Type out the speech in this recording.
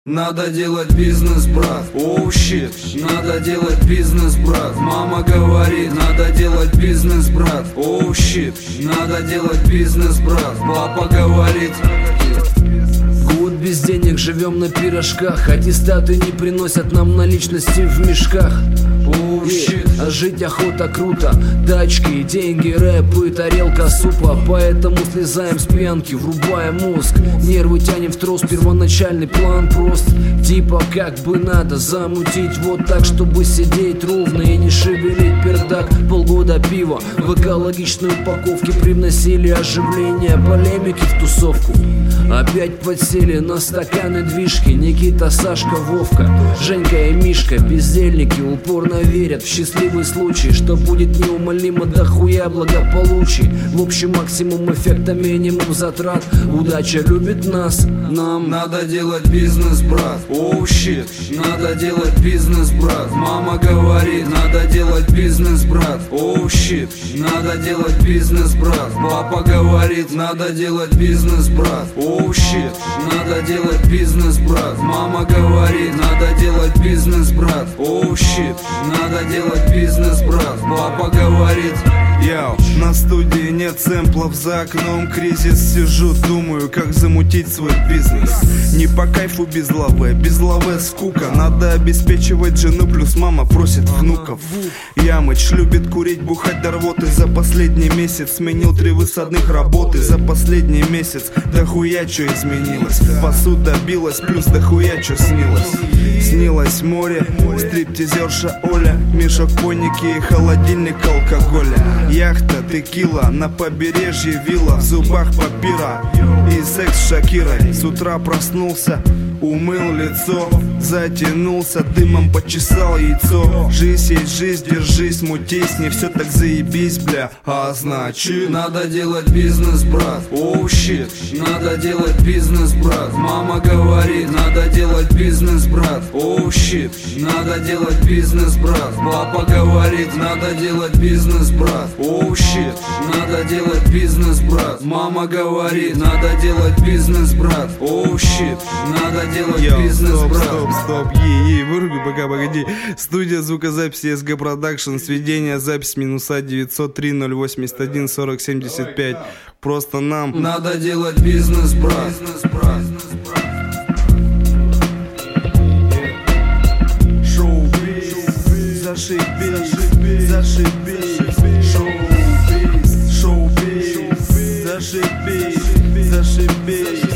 Надо делать бизнес, брат. Оу, щит. Надо делать бизнес, брат. Мама говорит, надо делать бизнес, брат. Оу, щит. Надо делать бизнес, брат. Папа говорит. Год без денег, живем на пирожках. Аттестаты не приносят нам наличности в мешках. А жить охота круто. Тачки, деньги, рэп и тарелка супа. Поэтому слезаем с пьянки, врубаем мозг. Нервы тянем в трос, первоначальный план прост. Типа как бы надо замутить вот так, чтобы сидеть ровно и не шевелить пердак. Полгода пива в экологичной упаковке привносили оживление, полемики в тусовку. Опять подсели на стаканы движки. Никита, Сашка, Вовка, Женька и Мишка. Бездельники упорно верят в счастливый случай, что будет неумолимо дохуя благополучий. В общем, максимум эффекта, минимум затрат. Удача любит нас, нам надо делать бизнес, брат. Оу, щит. Надо делать бизнес, брат. Мама говорит, надо делать бизнес, брат. Оу, щит. Надо делать бизнес, брат. Папа говорит, надо делать бизнес, брат. Оу, щит. Надо делать бизнес, брат. Мама говорит, надо делать бизнес, брат. Оу, щит. Надо делать бизнес, брат. Папа говорит. Яу, на студии нет сэмплов, за окном кризис. Сижу, думаю, как замутить свой бизнес. Не по кайфу без лавы скука. Надо обеспечивать жену, плюс мама просит внуков. Ямыч любит курить, бухать до рвоты. За последний месяц сменил 3 высадных работы. За последний месяц дохуя чё изменилось. Посуда билась, плюс дохуя чё снилось. Снилось море, стриптизерша Оля, мешок коньяки и холодильник алкоголя. Яхта, текила, на побережье вилла, в зубах папира и секс с Шакирой. С утра проснулся, умыл лицо, затянулся, дымом почесал яйцо. Жизнь есть жизнь, держись, мутись, не все так заебись, бля. А значит, надо делать бизнес, брат. Оу, щит. Надо делать бизнес, брат. Мама говорит, надо делать бизнес, брат. Оу, щит. Надо делать бизнес, брат. Папа говорит, надо делать бизнес, брат. Оу, щит. Надо делать бизнес, брат. Мама говорит, надо делать бизнес, брат. Оу, щит. Надо делать бизнес, брат. Стоп, выруби пока, погоди. Студия звукозаписи СГ Продакшн, сведение, запись минуса 903 081 40 75. Просто нам надо делать бизнес, брат. Шоу-биз, зашибись, зашибись. Шоу-биз, шоу-биз, зашибись, зашибись.